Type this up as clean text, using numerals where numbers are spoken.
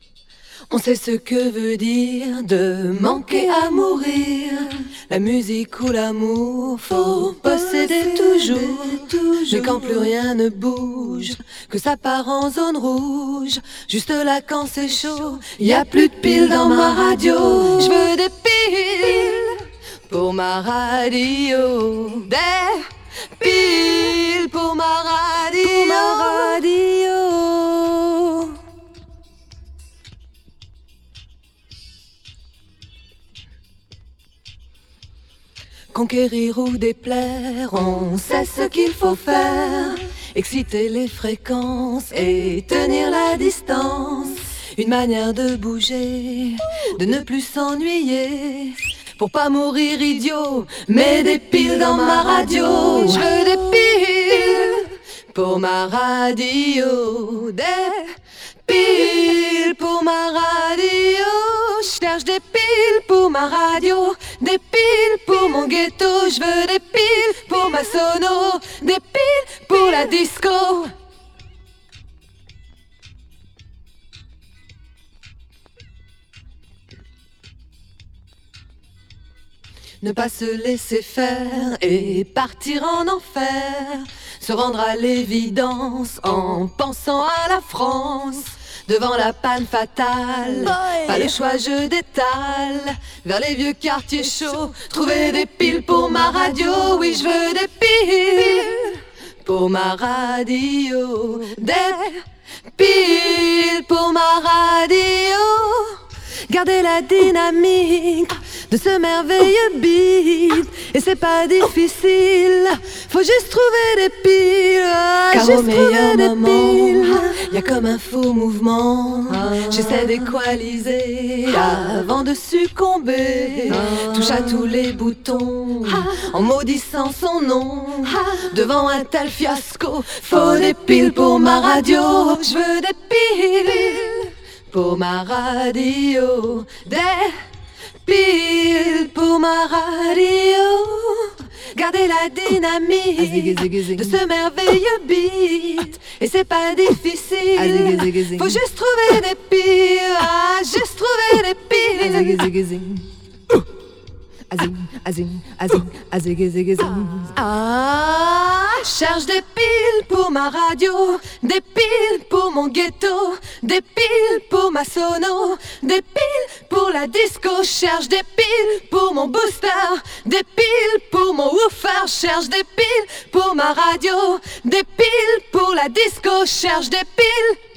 On sait ce que veut dire de manquer à mourir. La musique ou l'amour, faut posséder toujours. Mais quand plus rien ne bouge, que ça part en zone rouge, juste là quand c'est chaud, y a plus de piles dans ma radio. Je veux des piles pour ma radio, des piles pour ma radio, Conquérir ou déplaire, on sait ce qu'il faut faire. Exciter les fréquences et tenir la distance. Une manière de bouger, de ne plus s'ennuyer. Pour pas mourir idiot, mets des piles dans ma radio. Je veux des piles pour ma radio, des piles pour ma radio. Je cherche des piles pour ma radio, des piles pour mon ghetto. Je veux des piles pour ma sono, des piles pour la disco. Ne pas se laisser faire et partir en enfer. Se rendre à l'évidence en pensant à la France. Devant la panne fatale, pas le choix, je détale. Vers les vieux quartiers chauds, trouver des piles pour ma radio. Oui, je veux des piles pour ma radio. Des piles pour ma radio. Garder la dynamique de ce merveilleux beat. Et c'est pas difficile, faut juste trouver des piles. Car juste au meilleur moment, y a comme un faux mouvement. J'essaie d'équaliser avant de succomber. Touche à tous les boutons en maudissant son nom. Devant un tel fiasco, faut des piles pour ma radio. Je veux des piles pour ma radio, des piles pour ma radio. Garder la dynamique de ce merveilleux beat. Et c'est pas difficile, faut juste trouver des piles. Juste trouver des piles. Cherche des piles pour ma radio, des piles pour mon ghetto, des piles pour ma sono, des piles pour la disco. Cherche des piles pour mon booster, des piles pour mon woofer. Cherche des piles pour ma radio, des piles pour la disco. Cherche des piles